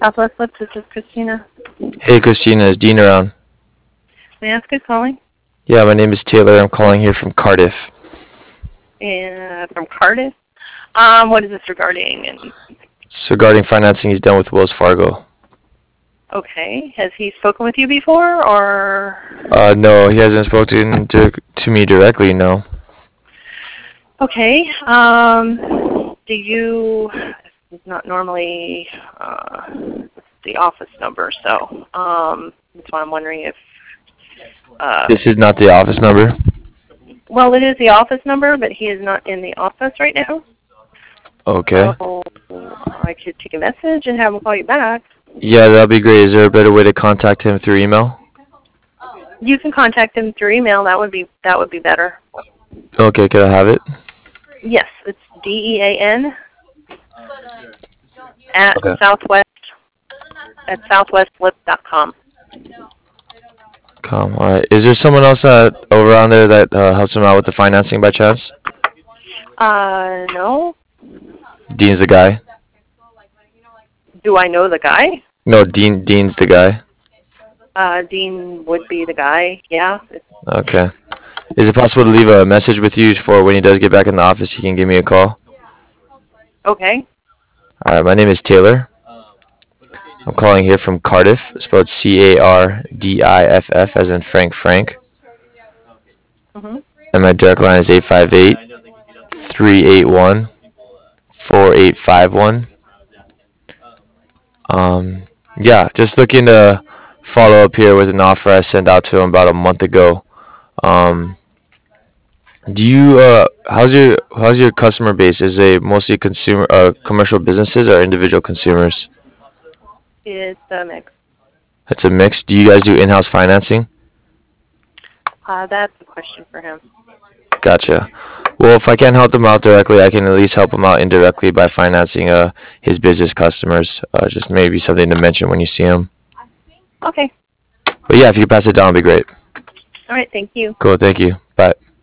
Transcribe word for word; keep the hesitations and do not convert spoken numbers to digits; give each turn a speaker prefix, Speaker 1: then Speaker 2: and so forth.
Speaker 1: Southwest Lips, this is Christina.
Speaker 2: Hey, Christina, is Dean around?
Speaker 1: May I ask who's calling?
Speaker 2: Yeah, my name is Taylor. I'm calling here from Cardiff.
Speaker 1: And from Cardiff. Um, what is this regarding? And
Speaker 2: It's regarding financing he's done with Wells Fargo.
Speaker 1: okay, has he spoken with you before, or?
Speaker 2: Uh, no, he hasn't spoken to, to me directly, no.
Speaker 1: Okay. Um, do you? It's not normally uh, the office number, so um, that's why I'm wondering if. Uh,
Speaker 2: This is not the office number?
Speaker 1: well, it is the office number, but he is not in the office right now.
Speaker 2: Okay.
Speaker 1: So I could take a message and have him call you back.
Speaker 2: Yeah, that'd be great. Is there a better way to contact him through email?
Speaker 1: You can contact him through email. That would be that would be better.
Speaker 2: Okay, can I have it?
Speaker 1: Yes, it's D E A N at
Speaker 2: Okay.
Speaker 1: Southwest at southwestlip dot com.
Speaker 2: Come, alright. Is there someone else that over on there that uh, helps him out with the financing by chance?
Speaker 1: Uh, no.
Speaker 2: Dean's the guy?
Speaker 1: Do I know the guy?
Speaker 2: No, Dean. Dean's the guy.
Speaker 1: Uh, Dean would be the guy. Yeah.
Speaker 2: Okay. Is it possible to leave a message with you for when he does get back in the office, he can give me a call?
Speaker 1: Okay.
Speaker 2: Alright, my name is Taylor. I'm calling here from Cardiff, spelled C A R D I F F, as in Frank Frank.
Speaker 1: Mhm.
Speaker 2: And my direct line is eight five eight, three eight one, four eight five one. Um, yeah, just looking to follow up here with an offer I sent out to him about a month ago. Um, do you, uh, how's your, how's your customer base? Is it mostly consumer, uh, commercial businesses or individual consumers?
Speaker 1: It's a mix.
Speaker 2: It's a mix. Do you guys do in-house financing?
Speaker 1: Uh, that's a question for him.
Speaker 2: Gotcha. Well, if I can't help them out directly, I can at least help them out indirectly by financing uh his business customers. Uh, just maybe something to mention when you see him.
Speaker 1: Okay.
Speaker 2: But yeah, if you could pass it down, it'd be great.
Speaker 1: All right. Thank you.
Speaker 2: Cool. Thank you. Bye.